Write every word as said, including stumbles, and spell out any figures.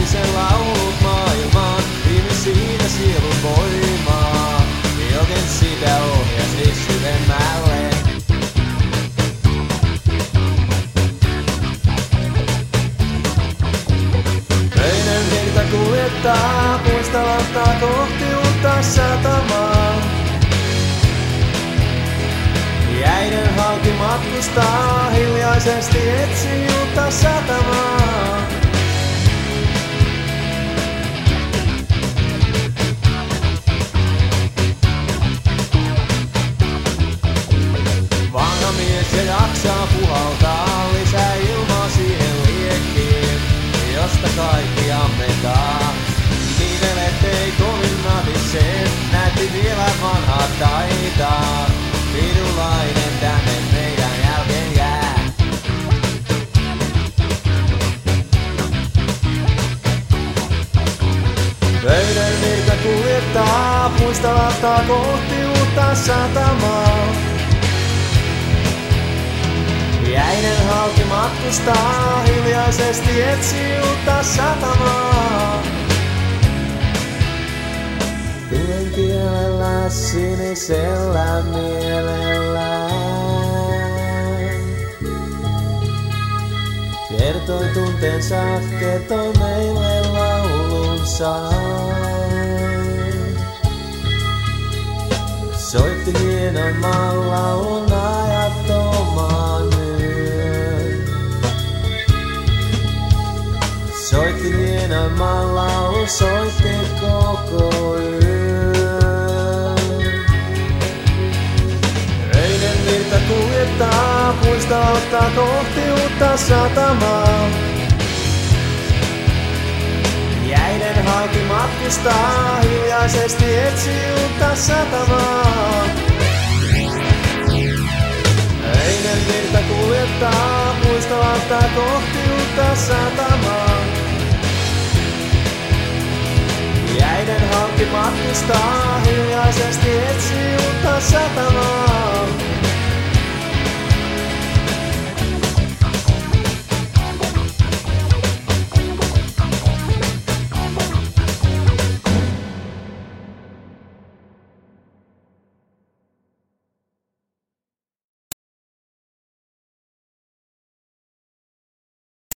sen laulut maailmaan, viime siinä sielun voimaa. Joten sitä ohjasi syvemmälle. Öinen virta kuljettaa puista lantaa kohti uutta satamaa. Jäiden halki matkustaa, hiljaisesti etsii uutta satamaa. Vanha mies ja jaksaa puhaltaa lisää ilmaa siihen liekkiin, josta kaikki ammentaa. Nivelet ei kovin natisee, näytti vielä vanhaa taitaa. Virulainen tänne meidän jälkeen jää. Öinen virta kuljettaa puista lantaa kohti uutta satamaa. Jäiden halki matkustaa, hiljaisesti etsii uutta satamaa. Tulen kielellä sinisellä mielellään. Kertoi tunteensa, kertoi meille laulunsa. Soitti hienomman laulun ajattoman yön. Soitti hienomman laulun, soitti koko yön. Öinen virta kuljettaa, puista ottaa kohti uutta satamaa. Jäiden halki matkustaa, hiljaisesti etsii uutta satamaa. Öinen virta kuljettaa, puista ottaa kohti uutta satamaa. Jäiden halki matkustaa, hiljaisesti etsii uutta satamaa.